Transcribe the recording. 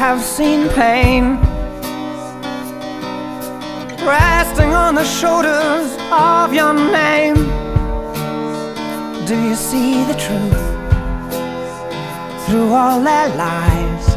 have seen pain resting on the shoulders of your name. Do you see the truth through all their lies?